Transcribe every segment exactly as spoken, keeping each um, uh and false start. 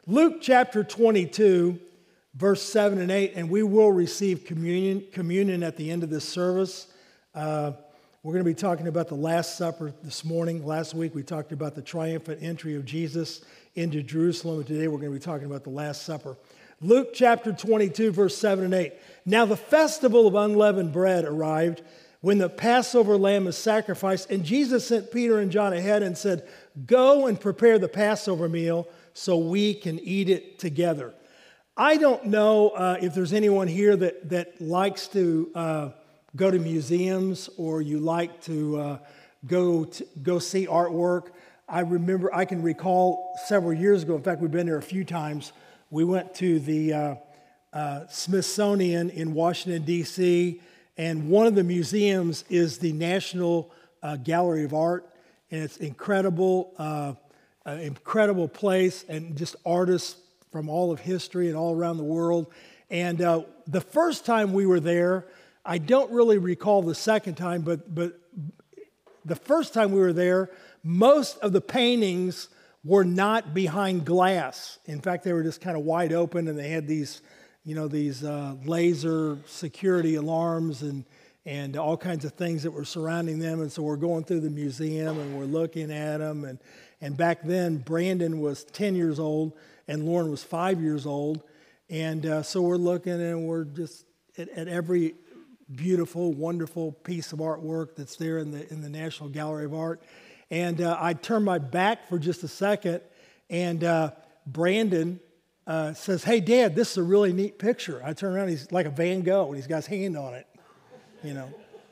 Luke chapter twenty-two, verse seven and eight, and we will receive communion, communion at the end of this service. Uh, we're going to be talking about the Last Supper this morning. Last week we talked about the triumphant entry of Jesus into Jerusalem, and today we're going to be talking about the Last Supper. Luke chapter twenty-two, verse seven and eight. Now the festival of unleavened bread arrived when the Passover lamb was sacrificed, and Jesus sent Peter and John ahead and said, "Go and prepare the Passover meal so we can eat it together." I don't know uh, if there's anyone here that, that likes to uh, go to museums or you like to uh, go to, go see artwork. I remember, I can recall several years ago, in fact, we've been there a few times, we went to the uh, uh, Smithsonian in Washington, D C, and one of the museums is the National uh, Gallery of Art, and it's incredible, uh, an incredible place, and just artists from all of history and all around the world. And uh, the first time we were there, I don't really recall the second time, but but the first time we were there, most of the paintings were not behind glass. In fact, they were just kind of wide open, and they had these, you know, these uh, laser security alarms and and all kinds of things that were surrounding them. And so we're going through the museum and we're looking at them. And and back then, Brandon was ten years old and Lauren was five years old. And uh, so we're looking and we're just at, at every beautiful, wonderful piece of artwork that's there in the in the National Gallery of Art. And uh, I turned my back for just a second, and uh, Brandon uh, says, "Hey, Dad, this is a really neat picture." I turn around, he's like a Van Gogh, and he's got his hand on it, you know.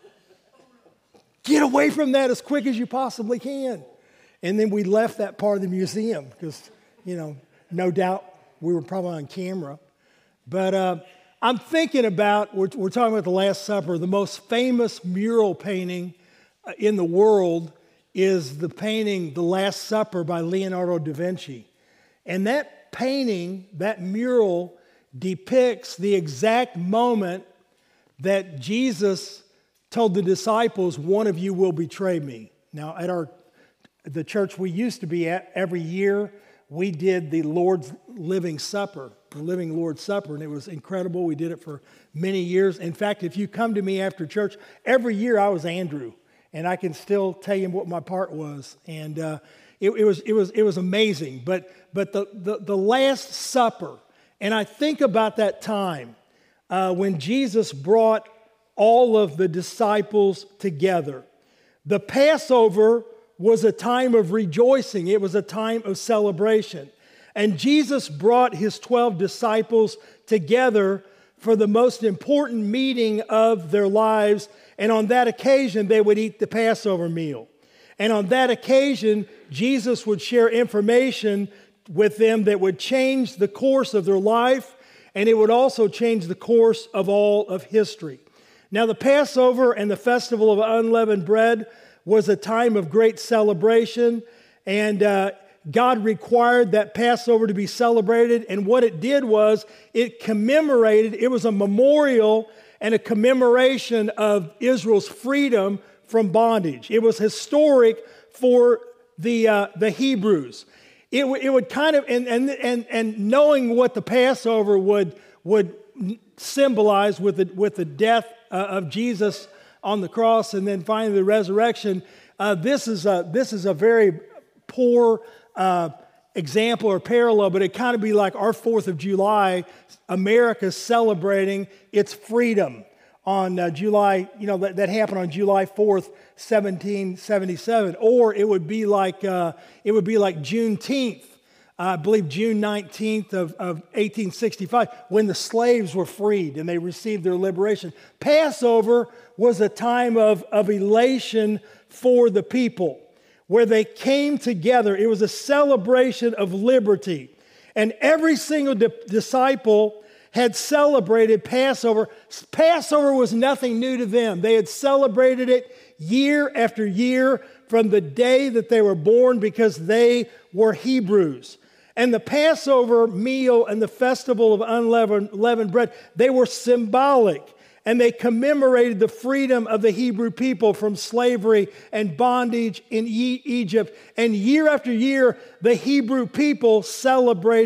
Get away from that as quick as you possibly can. And then we left that part of the museum because, you know, no doubt we were probably on camera. But uh, I'm thinking about, we're, we're talking about the Last Supper, the most famous mural painting in the world is the painting, The Last Supper by Leonardo da Vinci. And that painting, that mural, depicts the exact moment that Jesus told the disciples, "One of you will betray me." Now, at our the church we used to be at, every year we did the Lord's Living Supper, the Living Lord's Supper, and it was incredible. We did it for many years. In fact, if you come to me after church, every year I was Andrew. And I can still tell you what my part was, and uh, it, it was it was it was amazing. But but the, the the Last Supper, and I think about that time uh, when Jesus brought all of the disciples together. The Passover was a time of rejoicing. It was a time of celebration, and Jesus brought his twelve disciples together for the most important meeting of their lives. And on that occasion, they would eat the Passover meal. And on that occasion, Jesus would share information with them that would change the course of their life, and it would also change the course of all of history. Now, the Passover and the Festival of Unleavened Bread was a time of great celebration, and uh, God required that Passover to be celebrated, and what it did was it commemorated, it was a memorial and a commemoration of Israel's freedom from bondage. It was historic for the uh, the Hebrews. It, w- it would kind of, and, and and and knowing what the Passover would would symbolize with the with the death uh, of Jesus on the cross, and then finally the resurrection. Uh, this is a this is a very poor uh, example or parallel, but it kind of be like our Fourth of July. America celebrating its freedom on uh, July, you know, that, that happened on July fourth, seventeen seventy-seven. Or it would be like uh, it would be like Juneteenth, uh, I believe June nineteenth of, of eighteen sixty-five, when the slaves were freed and they received their liberation. Passover was a time of, of elation for the people, where they came together. It was a celebration of liberty. And every single di- disciple had celebrated Passover. Passover was nothing new to them. They had celebrated it year after year from the day that they were born because they were Hebrews. And the Passover meal and the festival of unleavened unleavened bread, they were symbolic. And they commemorated the freedom of the Hebrew people from slavery and bondage in e- Egypt. And year after year, the Hebrew people celebrated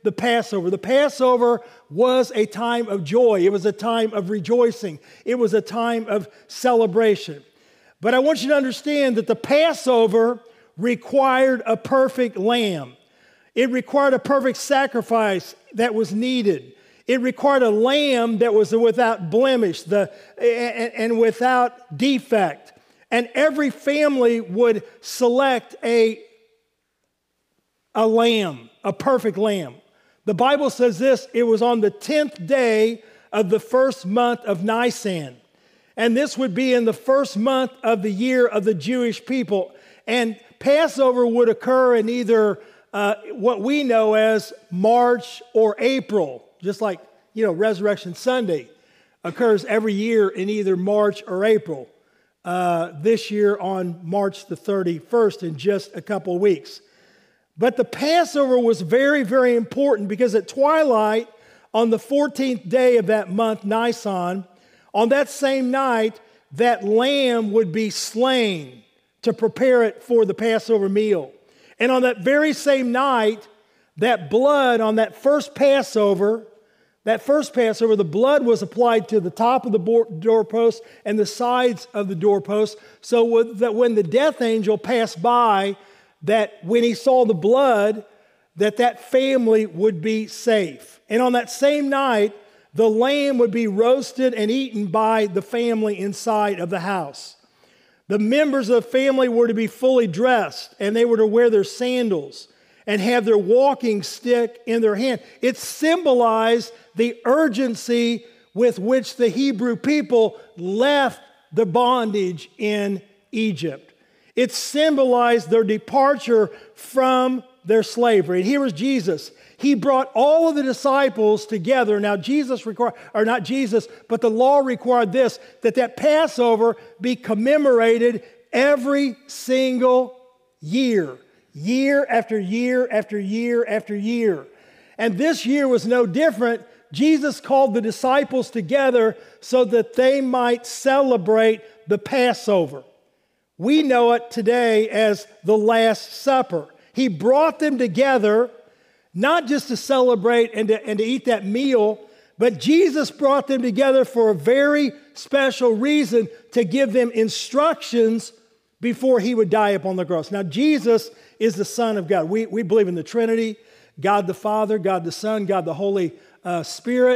the Passover. The Passover was a time of joy. It was a time of rejoicing. It was a time of celebration. But I want you to understand that the Passover required a perfect lamb. It required a perfect sacrifice that was needed. It required a lamb that was without blemish the, and, and without defect. And every family would select a, a lamb, a perfect lamb. The Bible says this, it was on the tenth day of the first month of Nisan. And this would be in the first month of the year of the Jewish people. And Passover would occur in either uh, what we know as March or April, just like, you know, Resurrection Sunday occurs every year in either March or April. Uh, this year on March the thirty-first in just a couple of weeks. But the Passover was very, very important because at twilight on the fourteenth day of that month, Nisan, on that same night, that lamb would be slain to prepare it for the Passover meal. And on that very same night, that blood on that first Passover, that first Passover, the blood was applied to the top of the doorpost and the sides of the doorpost, so that when the death angel passed by, that when he saw the blood, that that family would be safe. And on that same night, the lamb would be roasted and eaten by the family inside of the house. The members of the family were to be fully dressed, and they were to wear their sandals and have their walking stick in their hand. It symbolized the urgency with which the Hebrew people left the bondage in Egypt. It symbolized their departure from their slavery. And here was Jesus. He brought all of the disciples together. Now, Jesus required, or not Jesus, but the law required this, that that Passover be commemorated every single year. Year after year after year after year. And this year was no different. Jesus called the disciples together so that they might celebrate the Passover. We know it today as the Last Supper. He brought them together not just to celebrate and to, and to eat that meal, but Jesus brought them together for a very special reason, to give them instructions before he would die upon the cross. Now, Jesus is the Son of God. We, we believe in the Trinity, God the Father, God the Son, God the Holy uh, Spirit,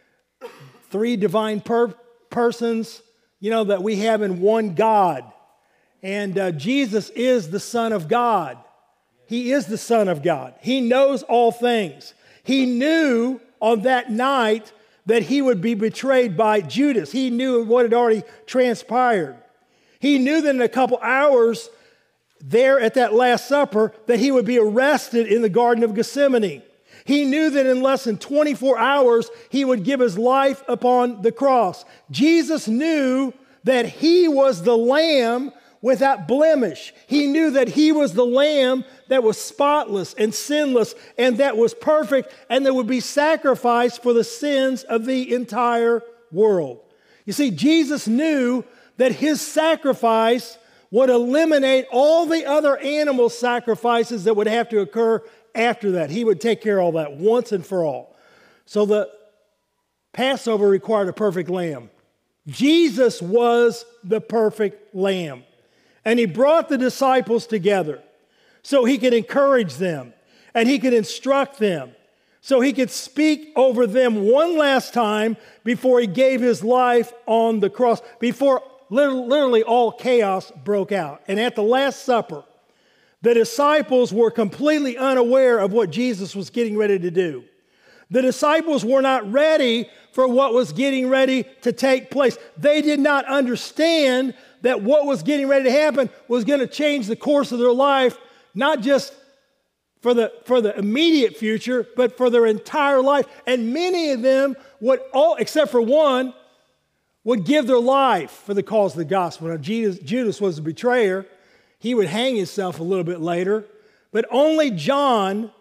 three divine per- persons, you know, that we have in one God. And uh, Jesus is the Son of God. He is the Son of God. He knows all things. He knew on that night that he would be betrayed by Judas. He knew what had already transpired. He knew that in a couple hours there at that Last Supper that he would be arrested in the Garden of Gethsemane. He knew that in less than twenty-four hours he would give his life upon the cross. Jesus knew that he was the Lamb without blemish. He knew that he was the Lamb that was spotless and sinless and that was perfect and that would be sacrificed for the sins of the entire world. You see, Jesus knew that his sacrifice would eliminate all the other animal sacrifices that would have to occur after that. He would take care of all that once and for all. So the Passover required a perfect lamb. Jesus was the perfect lamb. And he brought the disciples together so he could encourage them and he could instruct them, so he could speak over them one last time before he gave his life on the cross, before literally all chaos broke out. And at the Last Supper, the disciples were completely unaware of what Jesus was getting ready to do. The disciples were not ready for what was getting ready to take place. They did not understand that what was getting ready to happen was going to change the course of their life, not just for the, for the immediate future, but for their entire life. And many of them would, all except for one, would give their life for the cause of the gospel. Now, Judas, Judas was a betrayer. He would hang himself a little bit later, but only John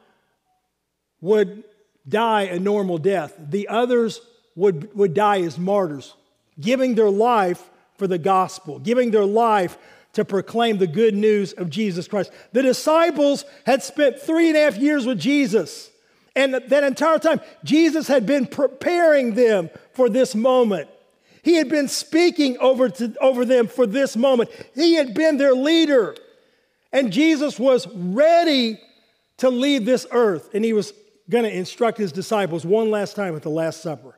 would die a normal death. The others would, would die as martyrs, giving their life for the gospel, giving their life to proclaim the good news of Jesus Christ. The disciples had spent three and a half years with Jesus, And that entire time, Jesus had been preparing them for this moment. He had been speaking over, to, over them for this moment. He had been their leader. And Jesus was ready to leave this earth. And he was going to instruct his disciples one last time at the Last Supper.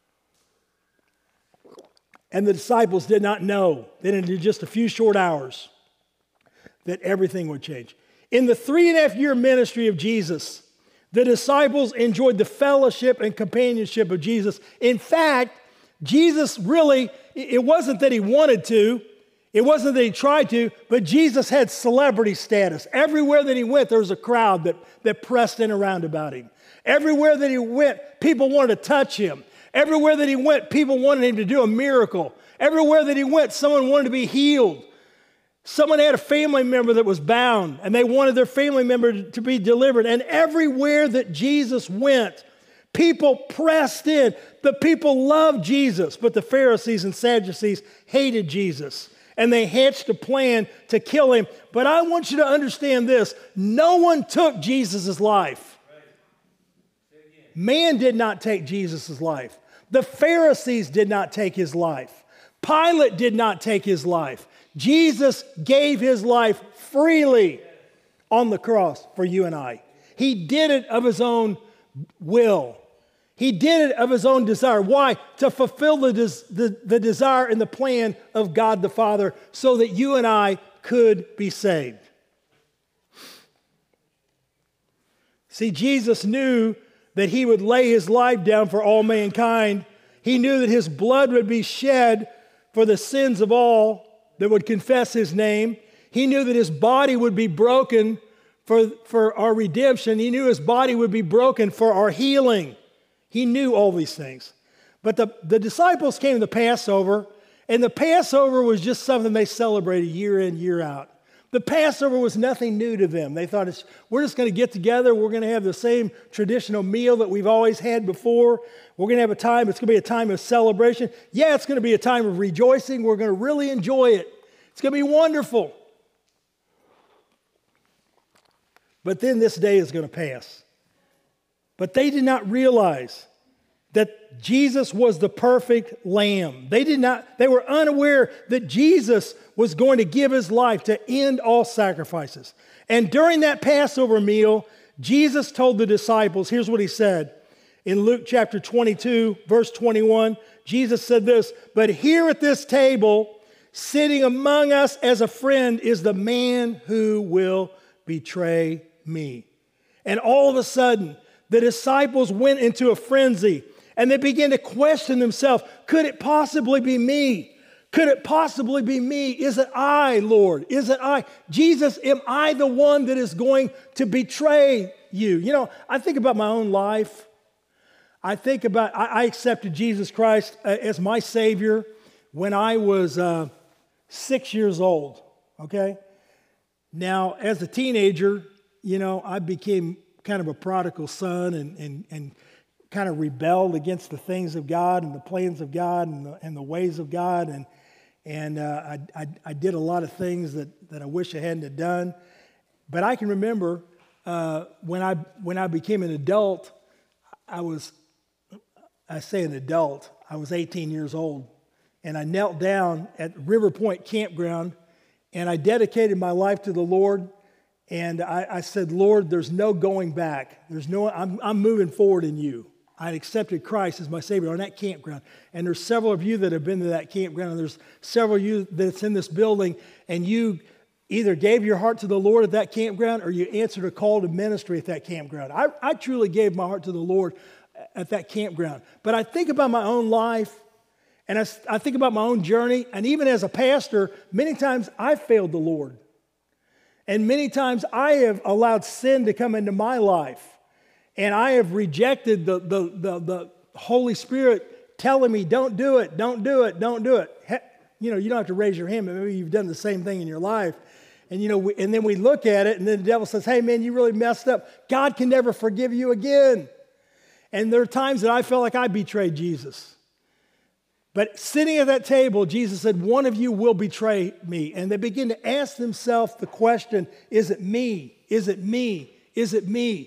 And the disciples did not know that in just a few short hours that everything would change. In the three and a half year ministry of Jesus, the disciples enjoyed the fellowship and companionship of Jesus. In fact, Jesus really, it wasn't that he wanted to, it wasn't that he tried to, but Jesus had celebrity status. Everywhere that he went, there was a crowd that, that pressed in around about him. Everywhere that he went, people wanted to touch him. Everywhere that he went, people wanted him to do a miracle. Everywhere that he went, someone wanted to be healed. Someone had a family member that was bound, and they wanted their family member to be delivered. And everywhere that Jesus went, people pressed in. The people loved Jesus, but the Pharisees and Sadducees hated Jesus. And they hatched a plan to kill him. But I want you to understand this. No one took Jesus' life. Man did not take Jesus' life. The Pharisees did not take his life. Pilate did not take his life. Jesus gave his life freely on the cross for you and I. He did it of his own will. He did it of his own desire. Why? To fulfill the, des- the, the desire and the plan of God the Father so that you and I could be saved. See, Jesus knew that he would lay his life down for all mankind. He knew that his blood would be shed for the sins of all that would confess his name. He knew that his body would be broken for, for our redemption. He knew his body would be broken for our healing. He knew all these things. But the, the disciples came to the Passover, and the Passover was just something they celebrated year in, year out. The Passover was nothing new to them. They thought, it's, we're just going to get together. We're going to have the same traditional meal that we've always had before. We're going to have a time, it's going to be a time of celebration. Yeah, it's going to be a time of rejoicing. We're going to really enjoy it. It's going to be wonderful. But then this day is going to pass. But they did not realize that Jesus was the perfect lamb. They did not, they were unaware that Jesus was going to give his life to end all sacrifices. And during that Passover meal, Jesus told the disciples, here's what he said. In Luke chapter twenty-two, verse twenty-one, Jesus said this, "But here at this table, sitting among us as a friend, is the man who will betray me." And all of a sudden, the disciples went into a frenzy. And they began to question themselves, could it possibly be me? Could it possibly be me? Is it I, Lord? Is it I? Jesus, am I the one that is going to betray you? You know, I think about my own life. I think about, I, I accepted Jesus Christ uh, as my Savior when I was uh, six years old, okay? Now, as a teenager, you know, I became kind of a prodigal son and and and kind of rebelled against the things of God and the plans of God and the, and the ways of God. And and uh, I, I, I did a lot of things that, that I wish I hadn't have done. But I can remember uh, when I when I became an adult, I was, I say an adult, I was eighteen years old. And I knelt down at River Point Campground and I dedicated my life to the Lord. And I, I said, Lord, there's no going back. There's no, I'm, I'm moving forward in you. I accepted Christ as my Savior on that campground. And there's several of you that have been to that campground. And there's several of you that's in this building. And you either gave your heart to the Lord at that campground or you answered a call to ministry at that campground. I, I truly gave my heart to the Lord at that campground. But I think about my own life. And I, I think about my own journey. And even as a pastor, many times I failed the Lord. And many times I have allowed sin to come into my life. And I have rejected the, the, the, the Holy Spirit telling me, don't do it, don't do it, don't do it. He, you know, you don't have to raise your hand, but maybe you've done the same thing in your life. And, you know, we, and then we look at it, and then the devil says, hey, man, you really messed up. God can never forgive you again. And there are times that I felt like I betrayed Jesus. But sitting at that table, Jesus said, one of you will betray me. And they begin to ask themselves the question, is it me? Is it me? Is it me?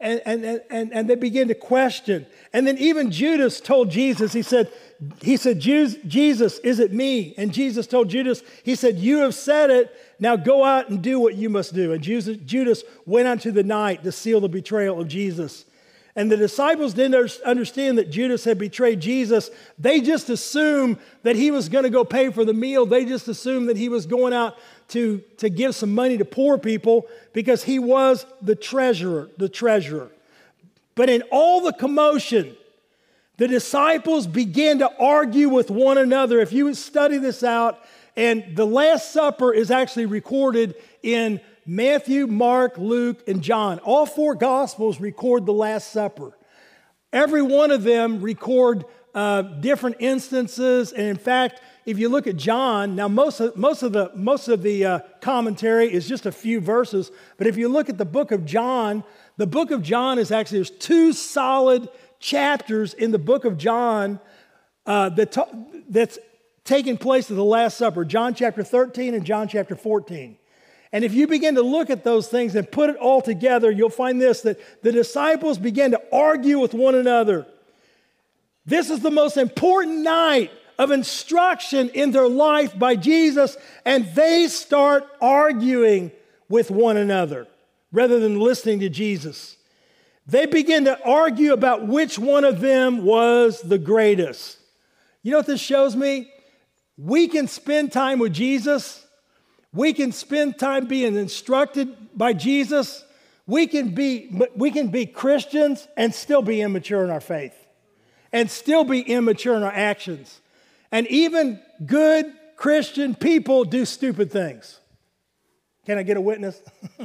and, and, and, and they began to question. And then even Judas told Jesus, he said, he said, Jesus, is it me? And Jesus told Judas, he said, you have said it, now go out and do what you must do. And Judas went out into the night to seal the betrayal of Jesus. And the disciples didn't understand that Judas had betrayed Jesus. They just assumed that he was going to go pay for the meal. They just assumed that he was going out to, to give some money to poor people because he was the treasurer, the treasurer. But in all the commotion, the disciples began to argue with one another. If you would study this out, and the Last Supper is actually recorded in Matthew, Mark, Luke, and John. All four Gospels record the Last Supper. Every one of them record uh, different instances. And in fact, if you look at John, now most of, most of the, most of the uh, commentary is just a few verses. But if you look at the book of John, the book of John is actually, there's two solid chapters in the book of John uh, that ta- that's taking place at the Last Supper. John chapter thirteen and John chapter fourteen. And if you begin to look at those things and put it all together, you'll find this, that the disciples began to argue with one another. This is the most important night of instruction in their life by Jesus, and they start arguing with one another rather than listening to Jesus. They begin to argue about which one of them was the greatest. You know what this shows me? We can spend time with Jesus. We can spend time being instructed by Jesus. We can be, we can be Christians and still be immature in our faith and still be immature in our actions. And even good Christian people do stupid things. Can I get a witness?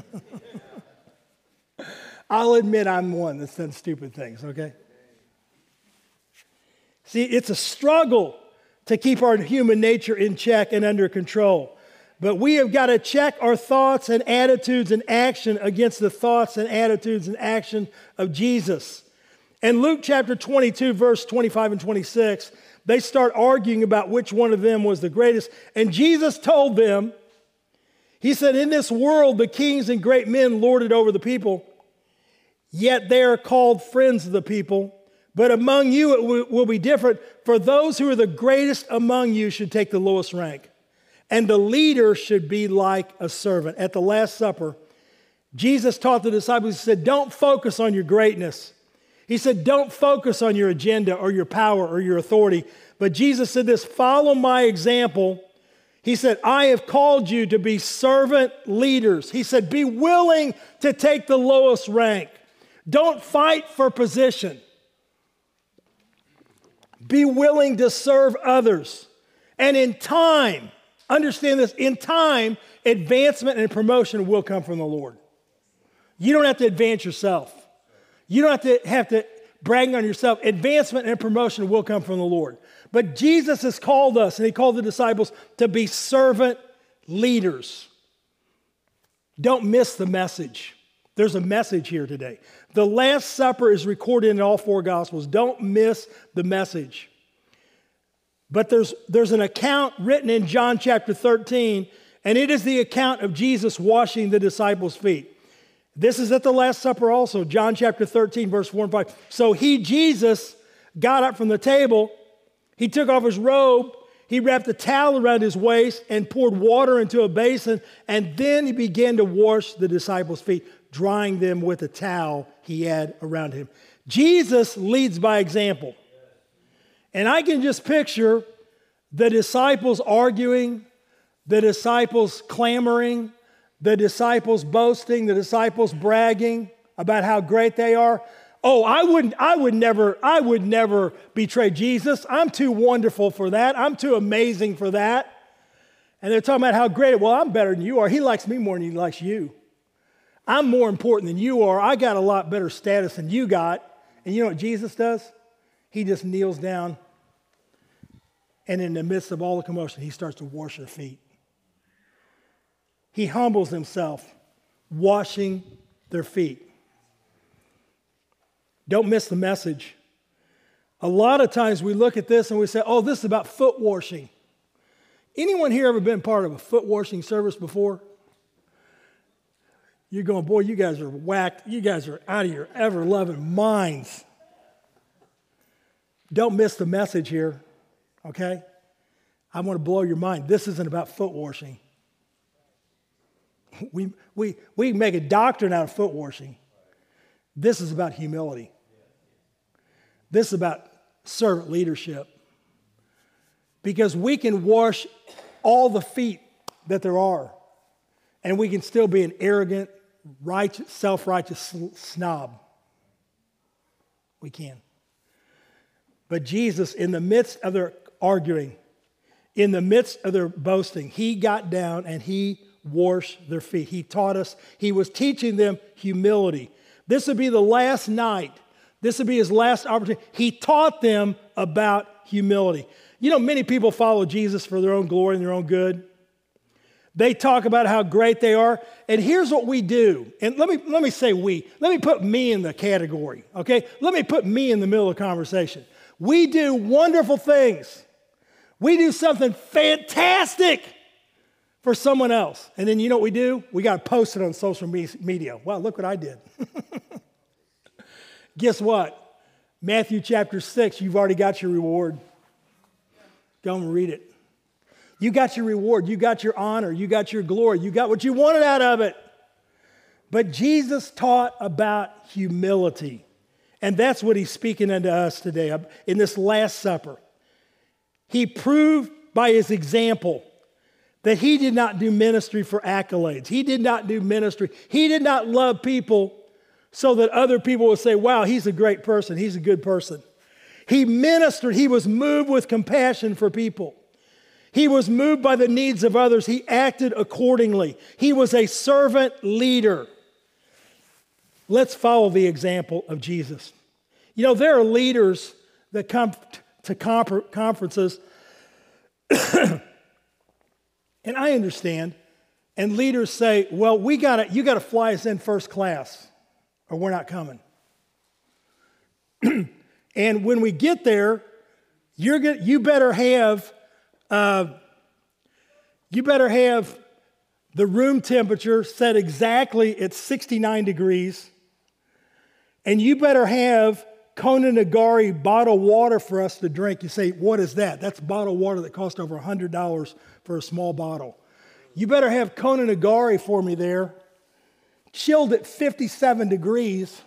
I'll admit I'm one that's done stupid things, okay? See, it's a struggle to keep our human nature in check and under control. But we have got to check our thoughts and attitudes and action against the thoughts and attitudes and action of Jesus. In Luke chapter twenty-two, verse twenty-five and twenty-six, they start arguing about which one of them was the greatest. And Jesus told them, he said, in this world, the kings and great men lord it over the people, yet they are called friends of the people. But among you it w- will be different. For those who are the greatest among you should take the lowest rank. And the leader should be like a servant. At the Last Supper, Jesus taught the disciples, he said, don't focus on your greatness. He said, don't focus on your agenda or your power or your authority. But Jesus said this, follow my example. He said, I have called you to be servant leaders. He said, be willing to take the lowest rank. Don't fight for position. Be willing to serve others. And in time, understand this, in time, advancement and promotion will come from the Lord. You don't have to advance yourself. You don't have to have to brag on yourself. Advancement and promotion will come from the Lord. But Jesus has called us, and he called the disciples to be servant leaders. Don't miss the message. There's a message here today. The Last Supper is recorded in all four Gospels. Don't miss the message. But there's, there's an account written in John chapter thirteen, and it is the account of Jesus washing the disciples' feet. This is at the Last Supper also, John chapter thirteen, verse four and five. So he, Jesus, got up from the table. He took off his robe. He wrapped a towel around his waist and poured water into a basin. And then he began to wash the disciples' feet, drying them with a towel he had around him. Jesus leads by example. And I can just picture the disciples arguing, the disciples clamoring, the disciples boasting, the disciples bragging about how great they are. Oh, I wouldn't, I would never, I would never betray Jesus. I'm too wonderful for that. I'm too amazing for that. And they're talking about how great, well, I'm better than you are. He likes me more than he likes you. I'm more important than you are. I got a lot better status than you got. And you know what Jesus does? He just kneels down, and in the midst of all the commotion, he starts to wash their feet. He humbles himself, washing their feet. Don't miss the message. A lot of times we look at this and we say, oh, this is about foot washing. Anyone here ever been part of a foot washing service before? You're going, boy, you guys are whacked. You guys are out of your ever-loving minds. Don't miss the message here, okay? I want to blow your mind. This isn't about foot washing. We, we, we make a doctrine out of foot washing. This is about humility. This is about servant leadership. Because we can wash all the feet that there are, and we can still be an arrogant, righteous, self-righteous snob. We can. But Jesus, in the midst of their arguing, in the midst of their boasting, he got down and he washed their feet. He taught us, he was teaching them humility. This would be the last night. This would be his last opportunity. He taught them about humility. You know, many people follow Jesus for their own glory and their own good. They talk about how great they are. And here's what we do. And let me, let me say we. Let me put me in the category, okay? Let me put me in the middle of the conversation. We do wonderful things. We do something fantastic for someone else. And then you know what we do? We got to post it on social media. Wow, look what I did. Guess what? Matthew chapter six, you've already got your reward. Go and read it. You got your reward. You got your honor. You got your glory. You got what you wanted out of it. But Jesus taught about humility. And that's what he's speaking unto us today in this Last Supper. He proved by his example that he did not do ministry for accolades. He did not do ministry. He did not love people so that other people would say, wow, he's a great person. He's a good person. He ministered. He was moved with compassion for people. He was moved by the needs of others. He acted accordingly. He was a servant leader. Let's follow the example of Jesus. You know, there are leaders that come to conferences, and I understand, and leaders say, well, we gotta, you got to fly us in first class, or we're not coming. And when we get there, you're gonna, you better have uh, you better have the room temperature set exactly at sixty-nine degrees, and you better have Kona Nagari bottled water for us to drink. You say, what is that? That's bottled water that costs over one hundred dollars for a small bottle. You better have Kona Nagari for me there, chilled at fifty-seven degrees.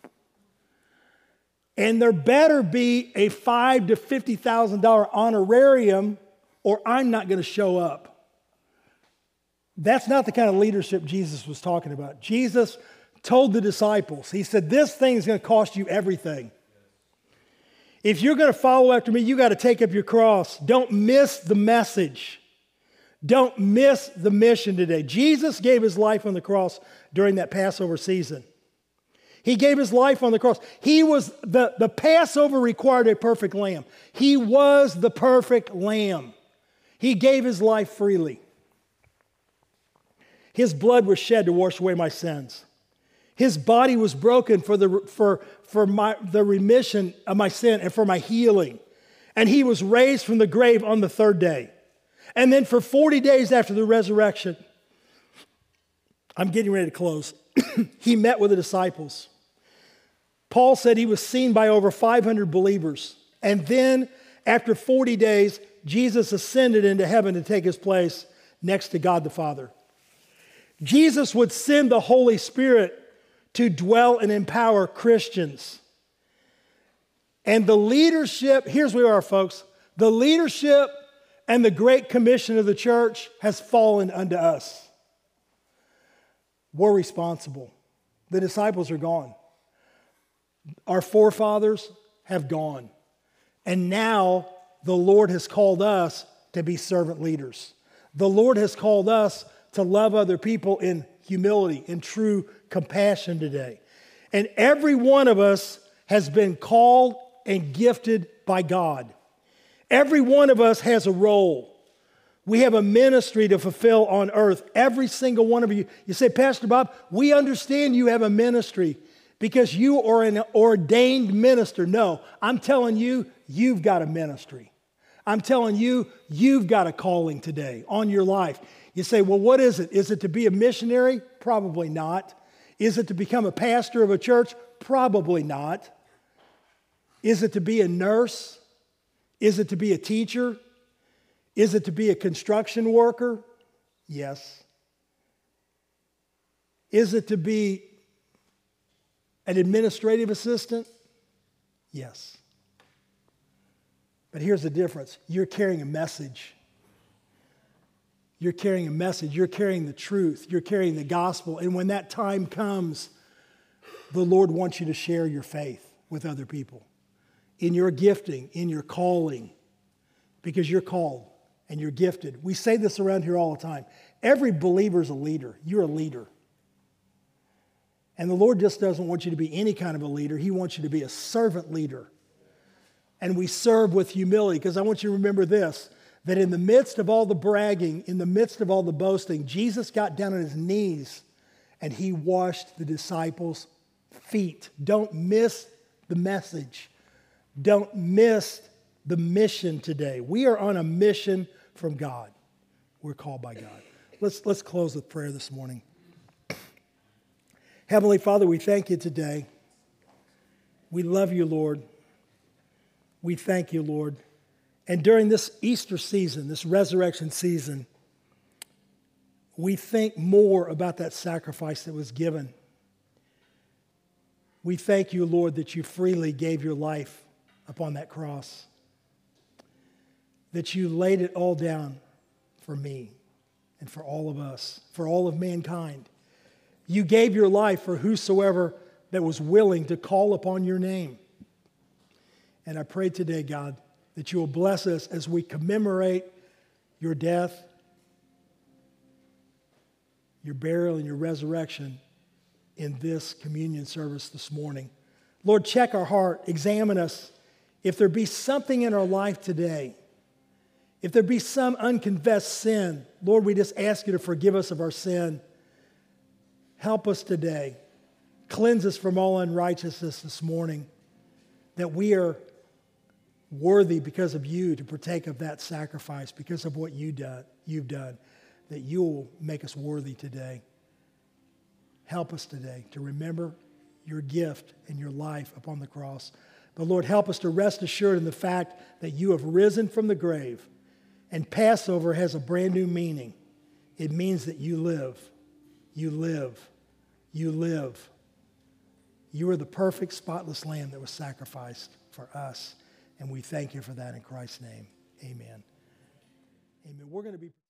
And there better be a five thousand to fifty thousand dollars honorarium, or I'm not going to show up. That's not the kind of leadership Jesus was talking about. Jesus told the disciples, he said, this thing is going to cost you everything. If you're going to follow after me, you got to take up your cross. Don't miss the message. Don't miss the mission today. Jesus gave his life on the cross during that Passover season. He gave his life on the cross. He was, the, the Passover required a perfect lamb. He was the perfect lamb. He gave his life freely. His blood was shed to wash away my sins. His body was broken for the, for, for my, the remission of my sin and for my healing. And he was raised from the grave on the third day. And then for forty days after the resurrection, I'm getting ready to close, he met with the disciples. Paul said he was seen by over five hundred believers. And then after forty days, Jesus ascended into heaven to take his place next to God the Father. Jesus would send the Holy Spirit to dwell and empower Christians. And the leadership, here's where we are, folks. The leadership and the Great Commission of the church has fallen unto us. We're responsible. The disciples are gone. Our forefathers have gone. And now the Lord has called us to be servant leaders. The Lord has called us to love other people in humility, in true compassion today. And every one of us has been called and gifted by God. Every one of us has a role. We have a ministry to fulfill on earth. Every single one of you. You say, Pastor Bob, we understand you have a ministry because you are an ordained minister. No, I'm telling you, you've got a ministry. I'm telling you, you've got a calling today on your life. You say, well, what is it? Is it to be a missionary? Probably not. Is it to become a pastor of a church? Probably not. Is it to be a nurse? Is it to be a teacher? Is it to be a construction worker? Yes. Is it to be an administrative assistant? Yes. But here's the difference. You're carrying a message. You're carrying a message. You're carrying the truth. You're carrying the gospel. And when that time comes, the Lord wants you to share your faith with other people. In your gifting, in your calling, because you're called and you're gifted. We say this around here all the time. Every believer is a leader. You're a leader. And the Lord just doesn't want you to be any kind of a leader. He wants you to be a servant leader. And we serve with humility, because I want you to remember this, that in the midst of all the bragging, in the midst of all the boasting, Jesus got down on his knees and he washed the disciples' feet. Don't miss the message. Don't miss the mission today. We are on a mission from God. We're called by God. Let's, let's close with prayer this morning. Heavenly Father, we thank you today. We love you, Lord. We thank you, Lord. And during this Easter season, this resurrection season, we think more about that sacrifice that was given. We thank you, Lord, that you freely gave your life upon that cross, that you laid it all down for me and for all of us, for all of mankind. You gave your life for whosoever that was willing to call upon your name. And I pray today, God, that you will bless us as we commemorate your death, your burial, and your resurrection in this communion service this morning. Lord, check our heart, examine us. If there be something in our life today, if there be some unconfessed sin, Lord, we just ask you to forgive us of our sin. Help us today. Cleanse us from all unrighteousness this morning, that we are worthy because of you to partake of that sacrifice, because of what you done, you've done, that you will make us worthy today. Help us today to remember your gift and your life upon the cross. But Lord, help us to rest assured in the fact that you have risen from the grave, and Passover has a brand new meaning. It means that you live. You live. You live. You are the perfect, spotless lamb that was sacrificed for us. And we thank you for that in Christ's name. Amen. Amen. We're going to be